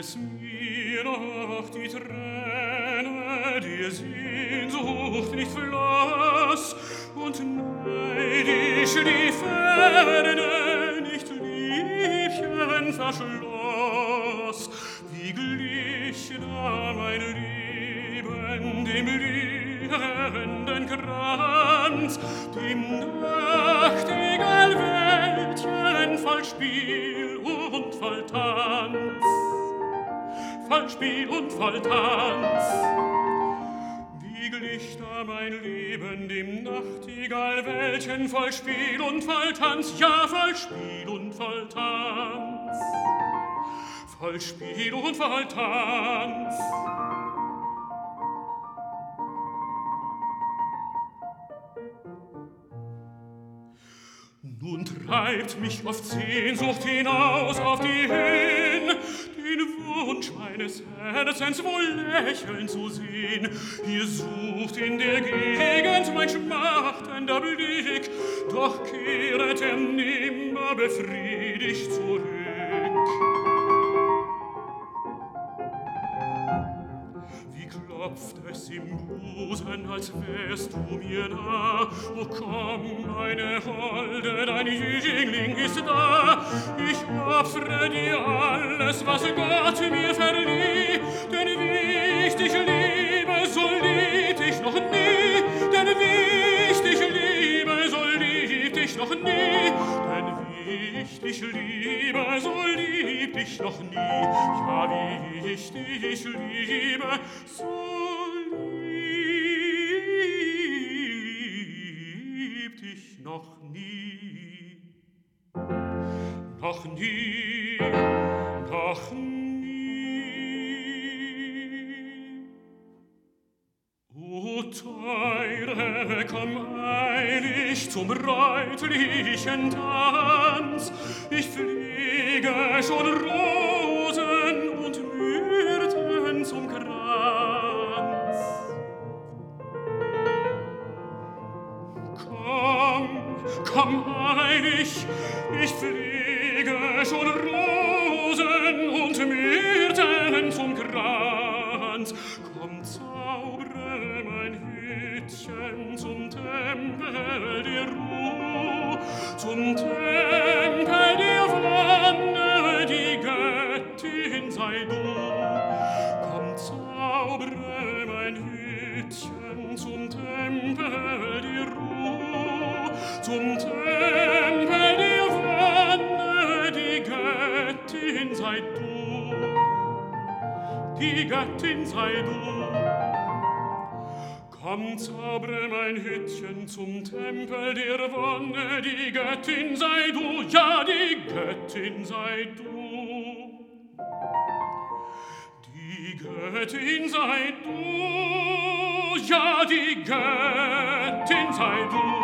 es mir noch die Träne, die Sehnsucht nicht floss und neidisch die Ferne nicht Liebchen verschloss. Wie glich da mein Leben dem blühenden Kranz, dem Nachtigallwäldchen voll Spiel und voll Tanz, voll Spiel und voll Tanz. Wie glich da mein Leben dem Nachtigallwäldchen voll Spiel und voll Tanz, ja, voll Spiel und voll Tanz, voll Spiel und voll Tanz. Nun treibt mich oft Sehnsucht hinaus auf die Hin, den Wunsch meines Herzens wohl lächeln zu sehen. Hier sucht in der Gegend mein schmachtender Blick, doch kehret nimmer befriedigt zurück. Klopft es im Busen, als wärst du mir nah. O komm, meine Holde, dein Jüngling ist da. Ich opfere dir alles, was Gott mir verlieh. Denn wie ich dich liebe, so lieb ich noch nie. Denn wie ich dich liebe, so lieb ich noch nie. Denn wie ich dich liebe, so lieb ich noch nie. Ja, wie ich dich liebe, so lieb dich noch nie. Noch nie, noch nie. O Teure, komm eilig zum bräutlichen Tanz. Ich pflege schon Rosen und Myrten zum Kranz. Komm eilig, ich pflege schon Rosen und Myrten zum Kranz. Komm, zaubere mein Hütchen zum Tempel der Ruh', zum Tempel der Wonne, die Göttin sei du. Komm, zaubere mein Hütchen zum Tempel der Ruh', zum Tempel der Wonne, die Göttin sei du, die Göttin sei du. Komm, zaubere mein Hütchen zum Tempel der Wonne, die Göttin sei du, ja, die Göttin sei du. Die Göttin sei du, ja, die Göttin sei du.